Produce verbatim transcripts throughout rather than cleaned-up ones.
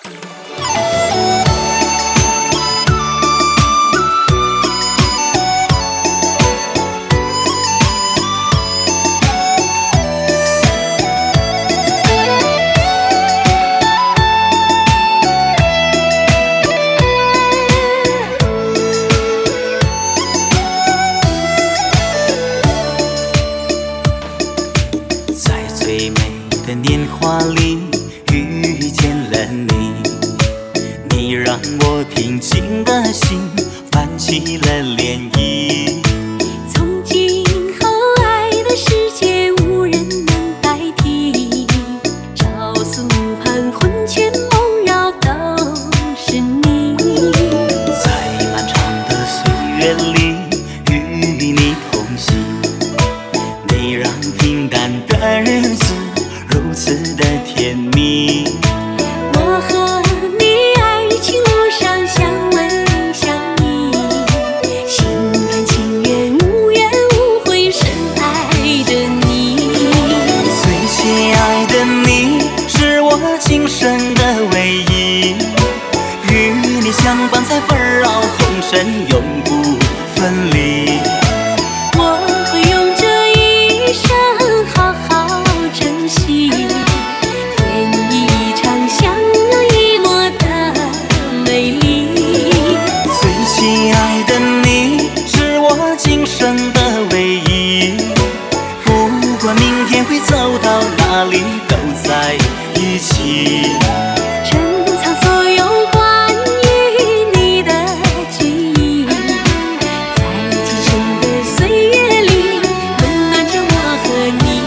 最美的年华里遇见了你，你让我平静的心泛起了涟漪。 从今后爱的世界无人能代替，朝诉盼魂牵梦绕都是你。 在漫长的岁月里与你同行，你让平淡的日子如此的甜蜜。 我和你爱情路上相偎相依，心甘情愿无怨无悔深爱着你。 最亲爱的你是我今生的唯一，与你相伴在纷扰红尘永不分离。 我会用这一生好好珍惜，演一场相濡以沫的美丽。 最亲爱的你是我今生的唯一，不管明天会走到哪里都在一起。 珍藏所有关于你的记忆，在今生的岁月里温暖着我和你。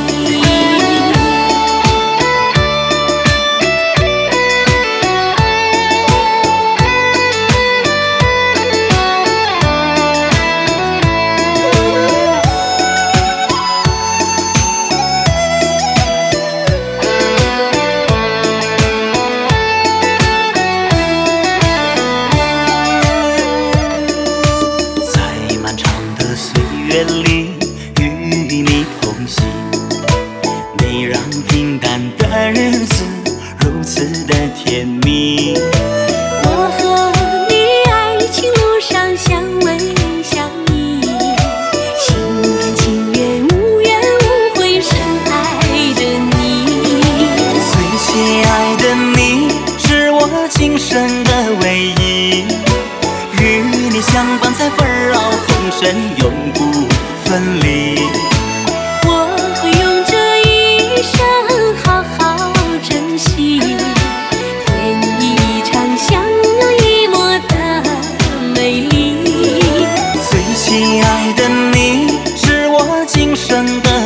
在漫长的岁月里与你同行，你让平淡的日子如此的甜蜜。 我和你爱情路上相偎相依，心甘情愿无怨无悔深爱着你。 最亲爱的你是我今生的唯一，与你相伴在纷扰红尘永不分离。 我会用这一生好好珍惜，演一场相濡以沫的美丽。 最亲爱的你是我今生的